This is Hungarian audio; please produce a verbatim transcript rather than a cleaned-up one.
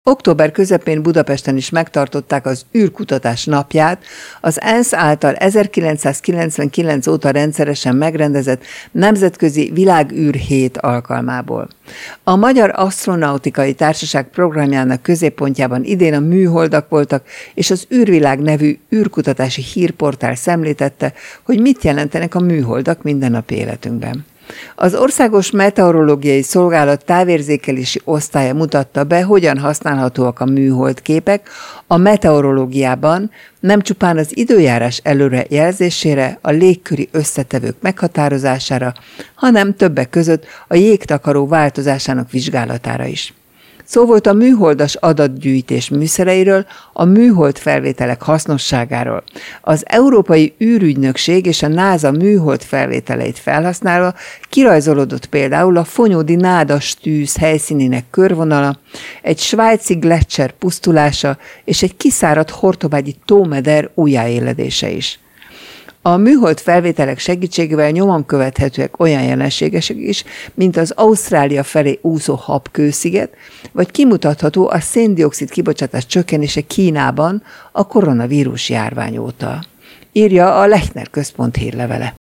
Október közepén Budapesten is megtartották az űrkutatás napját, az ENSZ által ezerkilencszázkilencvenkilenc óta rendszeresen megrendezett Nemzetközi Világűr Hét alkalmából. A Magyar Asztronautikai Társaság programjának középpontjában idén a műholdak voltak, és az űrvilág nevű űrkutatási hírportál szemléltette, hogy mit jelentenek a műholdak mindennapi életünkben. Az Országos Meteorológiai Szolgálat távérzékelési osztálya mutatta be, hogyan használhatóak a műholdképek a meteorológiában, nem csupán az időjárás előrejelzésére, a légköri összetevők meghatározására, hanem többek között a jégtakaró változásának vizsgálatára is. Szó volt a műholdas adatgyűjtés műszereiről, a műhold felvételek hasznosságáról. Az Európai űrügynökség és a NASA műhold felvételeit felhasználva kirajzolódott például a Fonyódi nádas tűz helyszínének körvonala, egy svájci gleccser pusztulása és egy kiszáradt hortobágyi tómeder újjáéledése is. A műhold felvételek segítségével nyomon követhetőek olyan jelenségek is, mint az Ausztrália felé úszó Habkő-sziget, vagy kimutatható a szén-dioxid kibocsátás csökkenése Kínában a koronavírus járvány óta, írja a Lechner Központ hírlevele.